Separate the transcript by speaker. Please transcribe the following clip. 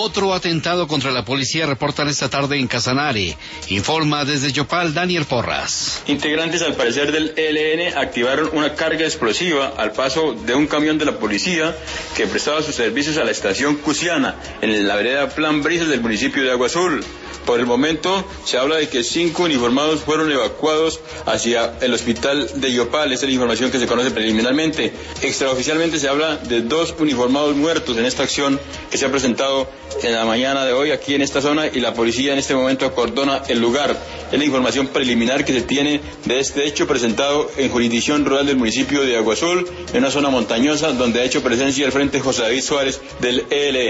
Speaker 1: Otro atentado contra la policía reportan esta tarde en Casanare. Informa desde Yopal Daniel Porras.
Speaker 2: Integrantes al parecer del ELN activaron una carga explosiva al paso de un camión de la policía que prestaba sus servicios a la estación Cusiana, en la vereda Plan Brisas del municipio de Agua Azul. Por el momento se habla de que 5 uniformados fueron evacuados hacia el hospital de Yopal. Esa es la información que se conoce preliminarmente. Extraoficialmente se habla de 2 uniformados muertos en esta acción que se ha presentado en la mañana de hoy aquí en esta zona, y la policía en este momento acordona el lugar. Es la información preliminar que se tiene de este hecho presentado en jurisdicción rural del municipio de Agua Azul, en una zona montañosa donde ha hecho presencia el Frente José David Suárez del ELN.